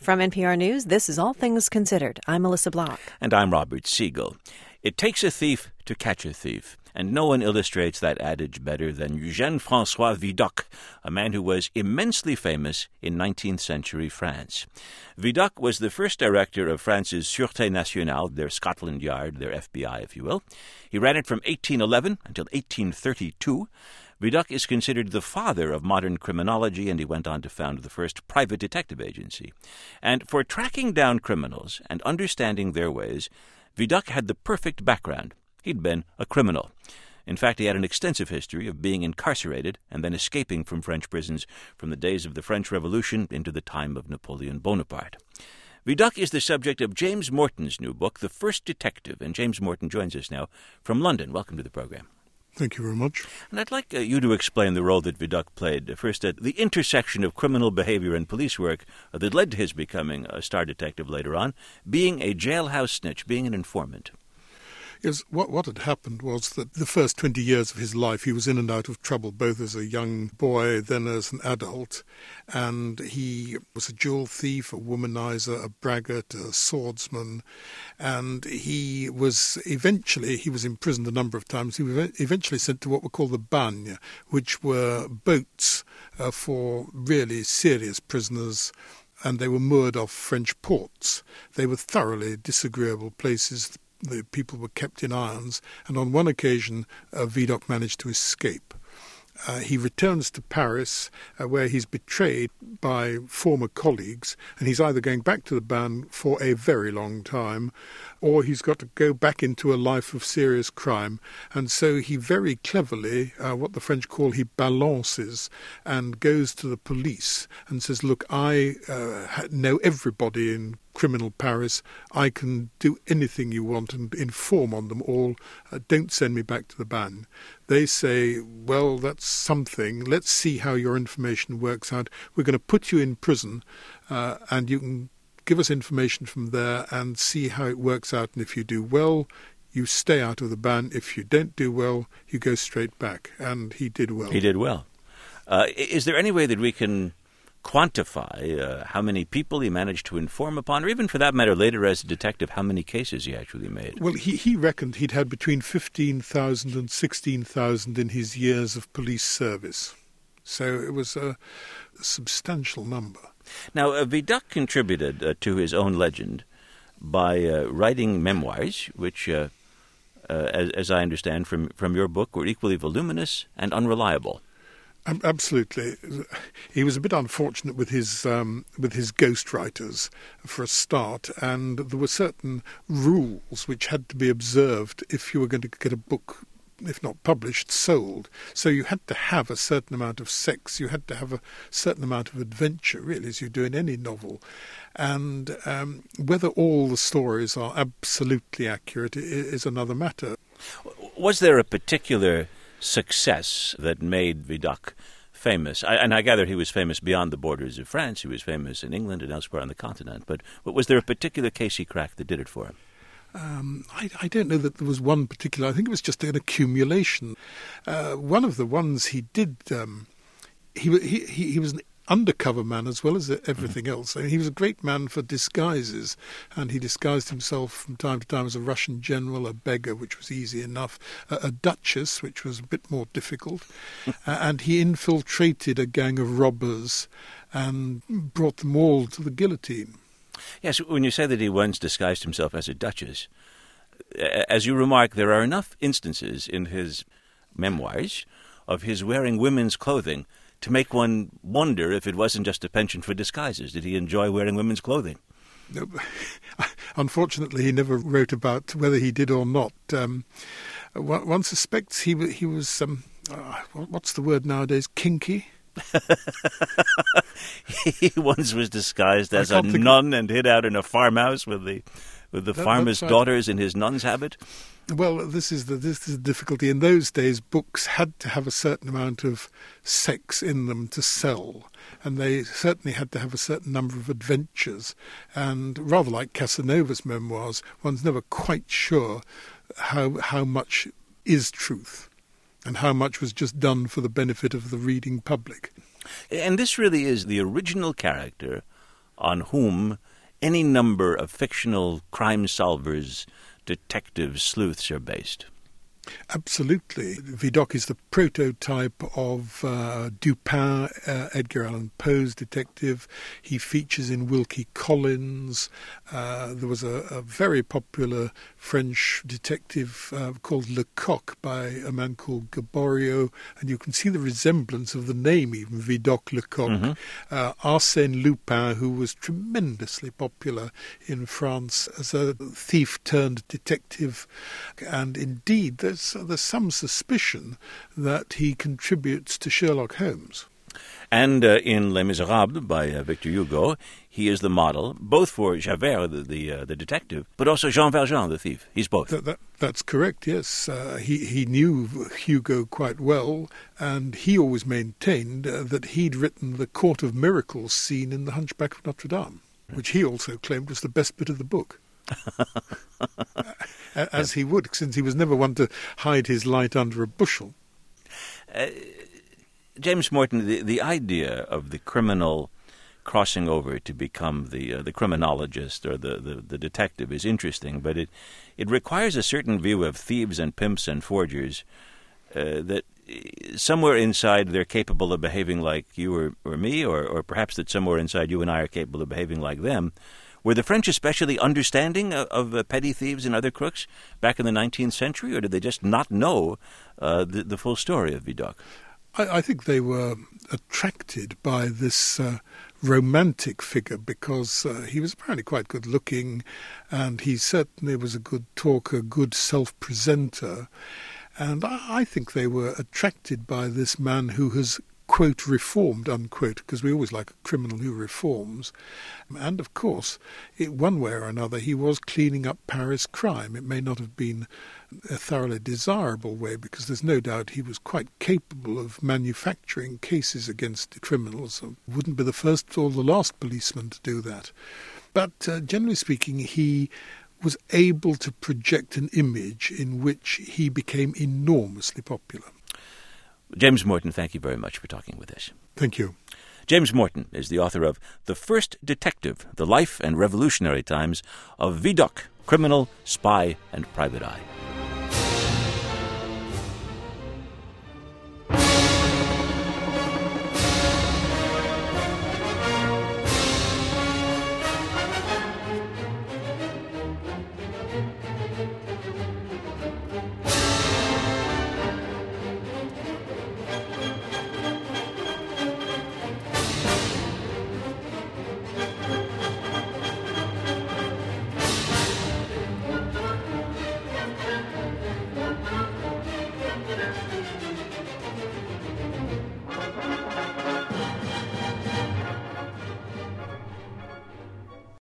From NPR News, this is All Things Considered. I'm Melissa Block. And I'm Robert Siegel. It takes a thief to catch a thief, and no one illustrates that adage better than Eugène-François Vidocq, a man who was immensely famous in 19th century France. Vidocq was the first director of France's Sûreté Nationale, their Scotland Yard, their FBI, if you will. He ran it from 1811 until 1832. Vidocq is considered the father of modern criminology, and he went on to found the first private detective agency. And for tracking down criminals and understanding their ways, Vidocq had the perfect background. He'd been a criminal. In fact, he had an extensive history of being incarcerated and then escaping from French prisons from the days of the French Revolution into the time of Napoleon Bonaparte. Vidocq is the subject of James Morton's new book, The First Detective, and James Morton joins us now from London. Welcome to the program. Thank you very much. And I'd like you to explain the role that Vidocq played, first at the intersection of criminal behavior and police work that led to his becoming a star detective later on, being a jailhouse snitch, being an informant. Yes, what had happened was that the first 20 years of his life he was in and out of trouble, both as a young boy, then as an adult, and he was a jewel thief, a womanizer, a braggart, a swordsman, and he was imprisoned a number of times. He was eventually sent to what were called the bagnes, which were boats for really serious prisoners, and they were moored off French ports. They were thoroughly disagreeable places. The people were kept in irons, and on one occasion Vidocq managed to escape. He returns to Paris, where he's betrayed by former colleagues, and he's either going back to the ban for a very long time, or he's got to go back into a life of serious crime. And so he very cleverly, what the French call, he balances, and goes to the police and says, look, I know everybody in criminal Paris. I can do anything you want and inform on them all. Don't send me back to the ban. They say, well, that's something. Let's see how your information works out. We're going to put you in prison, and you can give us information from there and see how it works out. And if you do well, you stay out of the ban. If you don't do well, you go straight back. And he did well. He did well. Is there any way that we can quantify how many people he managed to inform upon, or even for that matter later as a detective, how many cases he actually made? Well, he reckoned he'd had between 15,000 and 16,000 in his years of police service. So it was a substantial number. Now, Vidocq contributed to his own legend by writing memoirs, which, as I understand from your book, were equally voluminous and unreliable. Absolutely. He was a bit unfortunate with his ghostwriters for a start, and there were certain rules which had to be observed if you were going to get a book, if not published, sold. So you had to have a certain amount of sex, you had to have a certain amount of adventure, really, as you do in any novel. And whether all the stories are absolutely accurate is another matter. Was there a particular success that made Vidocq famous? And I gather he was famous beyond the borders of France. He was famous in England and elsewhere on the continent. But was there a particular case he cracked that did it for him? I don't know that there was one particular. I think it was just an accumulation. One of the ones he did, he was an undercover man as well as everything else. I mean, he was a great man for disguises, and he disguised himself from time to time as a Russian general, a beggar, which was easy enough, a duchess, which was a bit more difficult, and he infiltrated a gang of robbers and brought them all to the guillotine. Yes, when you say that he once disguised himself as a duchess, as you remark, there are enough instances in his memoirs of his wearing women's clothing to make one wonder if it wasn't just a penchant for disguises. Did he enjoy wearing women's clothing? No, unfortunately, he never wrote about whether he did or not. One suspects he was, what's the word nowadays, kinky? He once was disguised as a nun and hid out in a farmhouse with the farmer's daughters in his nun's habit. Well, this is the difficulty. In those days, books had to have a certain amount of sex in them to sell, and they certainly had to have a certain number of adventures. And rather like Casanova's memoirs, one's never quite sure how much is truth and how much was just done for the benefit of the reading public. And this really is the original character on whom any number of fictional crime solvers, detectives, sleuths are based. Absolutely. Vidocq is the prototype of Dupin, Edgar Allan Poe's detective. He features in Wilkie Collins. There was a very popular French detective called Lecoq by a man called Gaboriau, and you can see the resemblance of the name even, Vidocq Lecoq. Mm-hmm. Arsène Lupin, who was tremendously popular in France as a thief turned detective, and indeed there's some suspicion that he contributes to Sherlock Holmes. And in Les Miserables by Victor Hugo, he is the model, both for Javert, the detective, but also Jean Valjean, the thief. He's both. That's correct, yes. He knew Hugo quite well, and he always maintained that he'd written the Court of Miracles scene in The Hunchback of Notre Dame, which he also claimed was the best bit of the book. As he would, since he was never one to hide his light under a bushel. James Morton, the idea of the criminal crossing over to become the criminologist or the detective is interesting, but it requires a certain view of thieves and pimps and forgers that somewhere inside they're capable of behaving like you or me, or perhaps that somewhere inside you and I are capable of behaving like them. Were the French especially understanding of petty thieves and other crooks back in the 19th century, or did they just not know the full story of Vidocq? I think they were attracted by this romantic figure because he was apparently quite good looking, and he certainly was a good talker, good self-presenter. And I think they were attracted by this man who has, quote, reformed, unquote, because we always like a criminal who reforms. And, of course, one way or another, he was cleaning up Paris crime. It may not have been a thoroughly desirable way, because there's no doubt he was quite capable of manufacturing cases against criminals. Wouldn't be the first or the last policeman to do that. But generally speaking, he was able to project an image in which he became enormously popular. James Morton, thank you very much for talking with us. Thank you. James Morton is the author of The First Detective, The Life and Revolutionary Times of Vidocq, Criminal, Spy, and Private Eye.